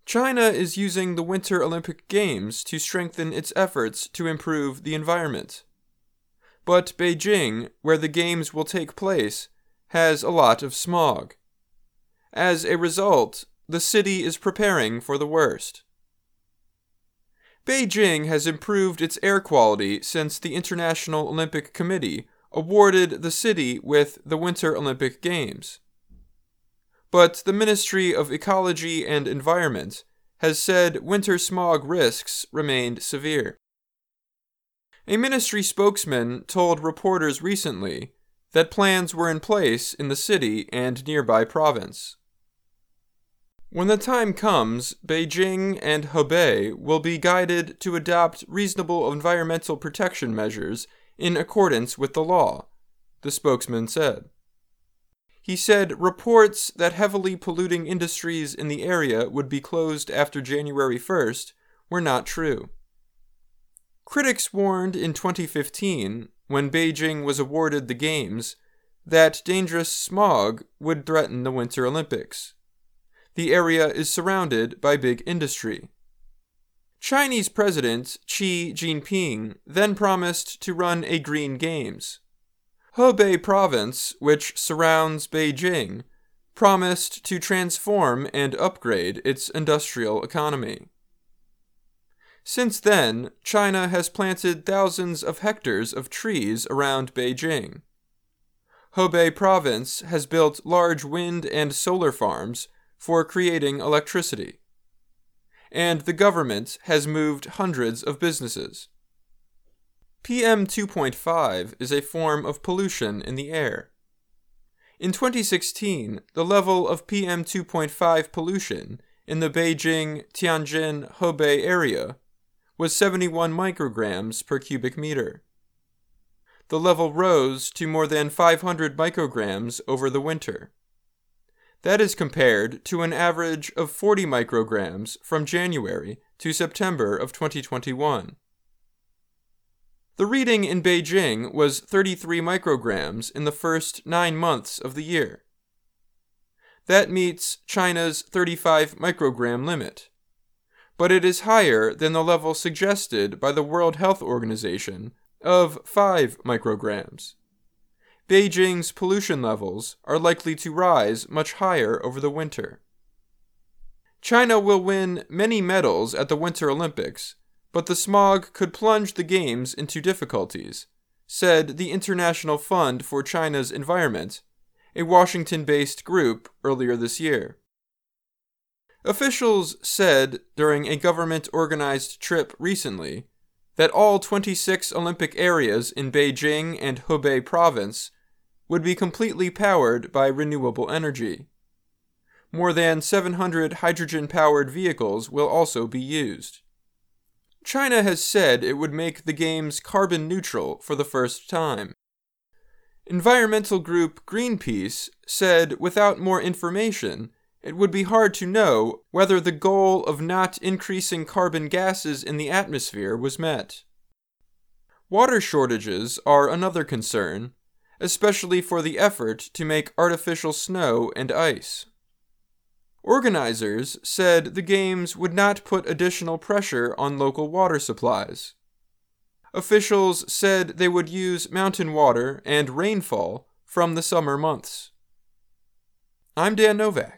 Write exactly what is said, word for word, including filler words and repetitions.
China is using the Winter Olympic Games to strengthen its efforts to improve the environment. But Beijing, where the Games will take place, has a lot of smog. As a result, the city is preparing for the worst. Beijing has improved its air quality since the International Olympic Committee awarded the city with the Winter Olympic Games. But the Ministry of Ecology and Environment has said winter smog risks remained severe. A ministry spokesman told reporters recently that plans were in place in the city and nearby province. When the time comes, Beijing and Hebei will be guided to adopt reasonable environmental protection measures in accordance with the law, the spokesman said. He said reports that heavily polluting industries in the area would be closed after January first were not true. Critics warned in twenty fifteen, when Beijing was awarded the Games, that dangerous smog would threaten the Winter Olympics. The area is surrounded by big industry. Chinese President Xi Jinping then promised to run a Green Games. Hebei Province, which surrounds Beijing, promised to transform and upgrade its industrial economy. Since then, China has planted thousands of hectares of trees around Beijing. Hebei Province has built large wind and solar farms for creating electricity. And the government has moved hundreds of businesses. P M two point five is a form of pollution in the air. In twenty sixteen, the level of P M two point five pollution in the Beijing-Tianjin-Hebei area was seventy-one micrograms per cubic meter. The level rose to more than five hundred micrograms over the winter. That is compared to an average of forty micrograms from January to September of twenty twenty-one. The reading in Beijing was thirty-three micrograms in the first nine months of the year. That meets China's thirty-five microgram limit, but it is higher than the level suggested by the World Health Organization of five micrograms. Beijing's pollution levels are likely to rise much higher over the winter. China will win many medals at the Winter Olympics, but the smog could plunge the Games into difficulties, said the International Fund for China's Environment, a Washington-based group, earlier this year. Officials said during a government-organized trip recently that all twenty-six Olympic areas in Beijing and Hebei Province would be completely powered by renewable energy. More than seven hundred hydrogen-powered vehicles will also be used. China has said it would make the Games carbon neutral for the first time. Environmental group Greenpeace said without more information, it would be hard to know whether the goal of not increasing carbon gases in the atmosphere was met. Water shortages are another concern, especially for the effort to make artificial snow and ice. Organizers said the Games would not put additional pressure on local water supplies. Officials said they would use mountain water and rainfall from the summer months. I'm Dan Novak.